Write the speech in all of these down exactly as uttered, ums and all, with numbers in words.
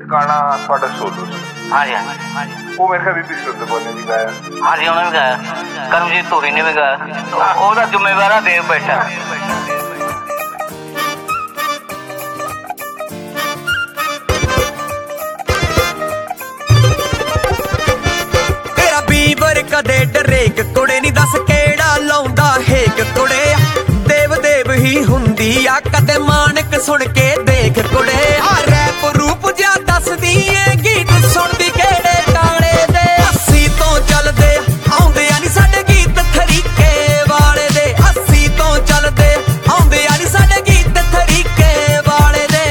गाना ਤੁਹਾਡਾ ਸੋਲੋ ਸੀ। ਹਾਂਜੀ ਹਾਂਜੀ ਉਹ ਮੇਰੇ ਖਿਆਲ ਬੀਬੀ ਸੁਰਤ ਕੌਰ ਨੇ ਵੀ ਗਾਇਆ। ਹਾਂਜੀ ਉਹਨਾਂ ਨੇ ਗਾਇਆ, ਕਰਮਜੀਤ ਧੂਰੀ ਨੇ ਵੀ ਗਾਇਆ। ਉਹਦਾ ਜ਼ਿੰਮੇਵਾਰ ਆ ਦੇਵ ਬੈਠਾ। ਤੇਰਾ ਬੀਬਰ ਕਦੇ ਡਰੇਕ ਕੁੜੇ ਨੀ ਦੱਸ ਕਿਹੜਾ ਲਾਉਂਦਾ ਹੇਕ ਕੁੜੇ ਦੇਵ ਦੇਵ ਹੀ ਹੁੰਦੀ ਆ ਕਦੇ ਮਾਨਕ ਸੁਣ ਕੇ ਦੇਖ ਕੁੜੇ ਆ ਰੈਪ ਰੂਪ ਜਿਆ ਦੱਸਦੀ ਏ ਗੀਤ ਸੁਣਦੀ ਕਿਹੜੇ ਗਾਣੇ ਦੇ ਅੱਸੀ ਤੋਂ ਚੱਲਦੇ ਆਉਂਦੇ ਆ ਨੀ ਸਾਡੇ ਗੀਤ ਤਰੀਕੇ ਵਾਲੇ ਦੇ ਅੱਸੀ ਤੋਂ ਚੱਲਦੇ ਆਉਂਦੇ ਆ ਨੀ ਸਾਡੇ ਗੀਤ ਤਰੀਕੇ ਵਾਲੇ ਦੇ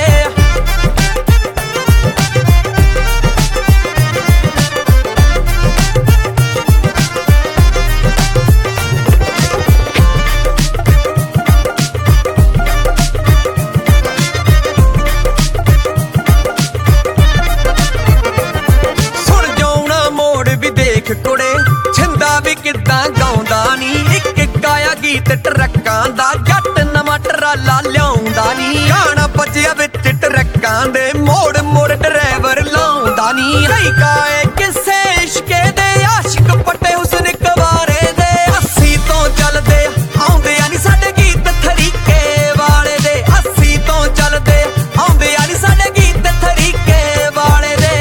ਕੁੜੇ ਛਿੰਦਾ ਵੀ ਕਿੱਦਾਂ ਗਾਉਂਦਾ ਨੀ ਇੱਕ ਗਾਇਆ ਗੀਤ ਟਰੱਕਾਂ ਦਾ ਜੱਟ ਨਵਾਂ ਟਰਾਲਾ ਲਿਆਉਂਦਾ ਨੀ ਗਾਣਾ ਵੱਜਿਆ ਵਿੱਚ ਟਰੱਕਾਂ ਦੇ ਮੋੜ ਮੋੜ ਡਰਾਈਵਰ ਲਾਉਂਦਾ ਨੀ ਕਈ ਗਾਏ ਕਿਸੇ ਇਸ਼ਕੇ ਦੇ ਆਸ਼ਿਕ ਪੱਟੇ ਹੁਸਨ ਕਵਾਰੇ ਦੇ ਅੱਸੀ ਤੋਂ ਚੱਲਦੇ ਆਉਂਦੇ ਆ ਨੀ ਸਾਡੇ ਗੀਤ ਤਰੀਕੇ ਵਾਲੇ ਦੇ ਅੱਸੀ ਤੋਂ ਚੱਲਦੇ ਆਉਂਦੇ ਆ ਨੀ ਸਾਡੇ ਗੀਤ ਤਰੀਕੇ ਵਾਲੇ ਦੇ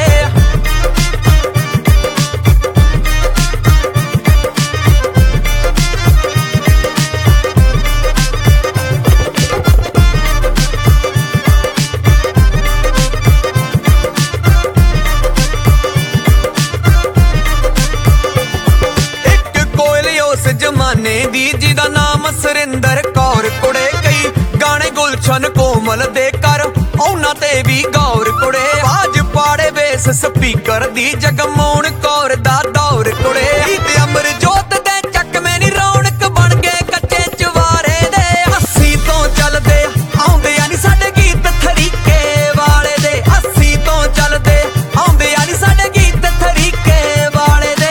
ਜਮਾਨੇ ਦੀ ਜਿਹਦਾ ਨਾਮ ਸੁਰਿੰਦਰ ਕੌਰ ਕੁੜੇ ਕਈ ਗਾਣੇ ਗੁਲਸ਼ਨ ਕੋਮਲ ਦੇ ਕਰ ਉਹਨਾਂ ਤੇ ਵੀ ਗੌਰ ਕੁੜੇ ਆਵਾਜ਼ ਪਾੜੇ ਬੇਸ ਸਪੀਕਰ ਦੀ ਜਗਮੋਹਨ ਕੌਰ ਦਾ ਦੌਰ ਕੁੜੇ ਤੇ ਅਮਰਜੋਤ ਦੇ ਚੱਕਵੇਂ ਨੀ ਰੌਣਕ ਬਣ ਗਏ ਕੱਚੇ ਚਵਾਰੇ ਦੇ ਅੱਸੀ ਤੋਂ ਚੱਲਦੇ ਆਉਂਦੇ ਆ ਨੀ ਸਾਡੇ ਗੀਤ ਤਰੀਕੇ ਵਾਲੇ ਦੇ ਅੱਸੀ ਤੋਂ ਚੱਲਦੇ ਆਉਂਦੇ ਆ ਨੀ ਸਾਡੇ ਗੀਤ ਤਰੀਕੇ ਵਾਲੇ ਦੇ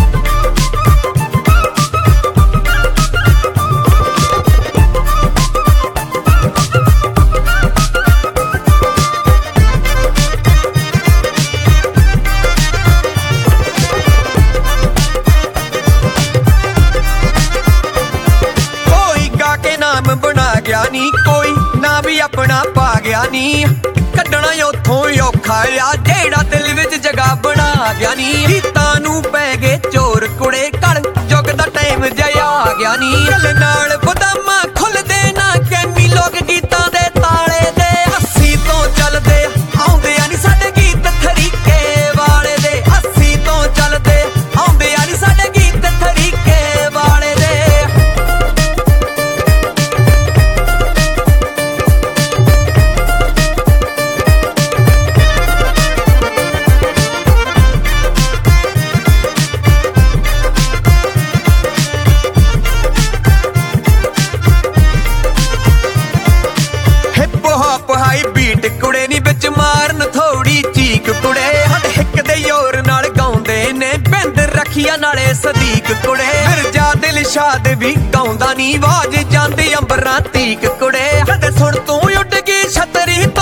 ਬਣਾ ਗਿਆ ਨੀ ਕੋਈ ਨਾ ਵੀ ਆਪਣਾ ਪਾ ਗਿਆ ਨੀ ਕੱਢਣਾ ਉੱਥੋਂ ਔਖਾ ਆ ਜਿਹੜਾ ਦਿਲ ਵਿੱਚ ਜਗ੍ਹਾ ਬਣਾ ਗਿਆ ਨੀ ਗੀਤਾਂ ਨੂੰ ਪੈ ਗਏ ਚੋਰ ਕੁੜੇ ਕਲ ਜੁਗ ਦਾ ਟਾਈਮ ਜਿਹਾ ਆ ਗਿਆ ਨੀ ਚੱਲ ਨਾਲ ਬਦਾਮਾਂ ਖੁੱਲਦੇ ਨਾ ਕੈਮੀ ਲੋਕ ਗੀਤਾਂ ਦੇ ਤਾਲੇ ਦੇ ਅੱਸੀ ਤੋਂ ਚੱਲਦੇ ਆਉਂਦੇ ਆ ਨੀ ਸਾਡੇ ਗੀਤ ਤਰੀਕੇ ਵਾਲੇ ਦੇ ਅੱਸੀ ਤੋਂ ਚੱਲਦੇ ਆਉਂਦੇ ਆ ਨੀ ਸਾਡੇ ਗੀਤ ਤਰੀਕੇ ਵਾਲੇ ਦੇ ਹਾਈ ਬੀਟ ਕੁੜੇ ਨੀ ਵਿੱਚ ਮਾਰਨ ਥੋੜੀ ਚੀਕ ਕੁੜੇ ਹੱਡ ਹਿੱਕ ਦੇ ਯੋਰ ਨਾਲ ਗਾਉਂਦੇ ਨੇ ਬਿੰਦ ਰੱਖਿਆ ਨਾਲੇ ਸਦੀਕ ਕੁੜੇ ਮਿਰਜ਼ਾ ਦਿਲਸ਼ਾਦ ਵੀ ਗਾਉਂਦਾ ਨੀ ਆਵਾਜ਼ ਜਾਂਦੀ ਅੰਬਰਾਂ ਤੀਕ ਕੁੜੇ ਕਦੇ ਸੁਣ ਤੂੰ ਉੱਡ ਗਈ ਛਤਰੀ